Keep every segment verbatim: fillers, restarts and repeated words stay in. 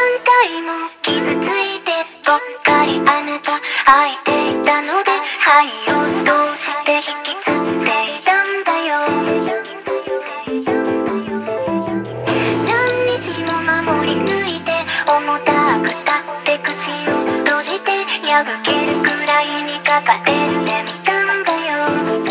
回も傷ついてばっかりあなた愛ていたので灰を通して引きつっていたんだよ。何日も守り抜いて重たくたって口を閉じて破けるくらいに抱えてみたんだよ。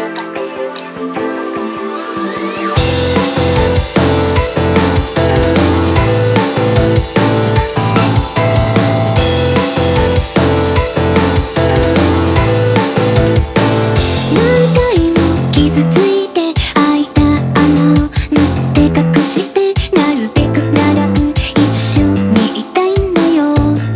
傷ついて開いた穴を縫って隠してなるべく長く一緒にいたいんだよ。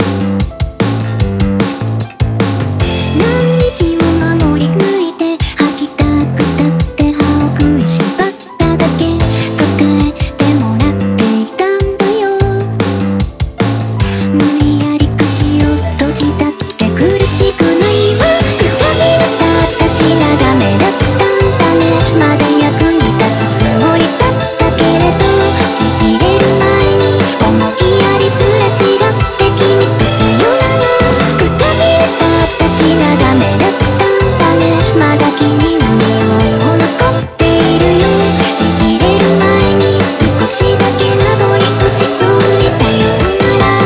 何日も守り抜いて吐きたくたって歯を食いしばっただけ抱えてもらっていたんだよ。無理やり口を閉じたって苦しくないわ。くたびれた私がダメだったまだ役に立つつもりだったけれどちぎれる前に思いやりすれ違って君とさよなら。くたびれた私がダメだったんだね。まだ君の匂いも残っているよ。ちぎれる前に少しだけ名残惜しそうにさよなら。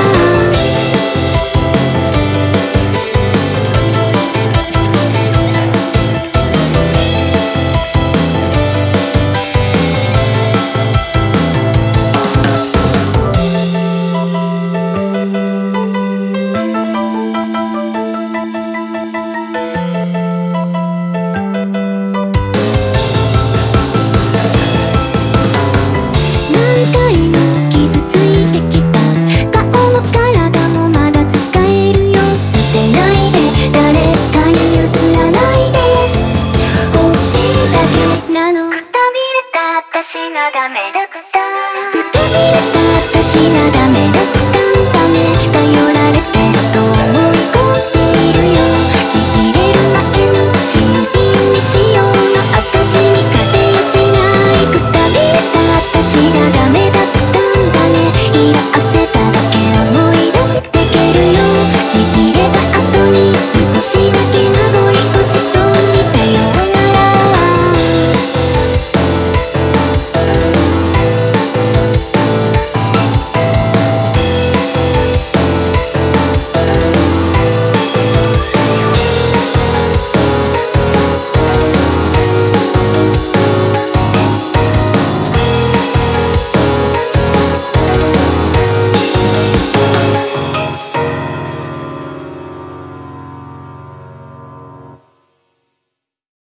何回も傷ついてきた顔も体もまだ使えるよ。捨てないで誰かに譲らないで欲しいだけなの。くたびれた私がダメだった。くたびれた私がダメだった。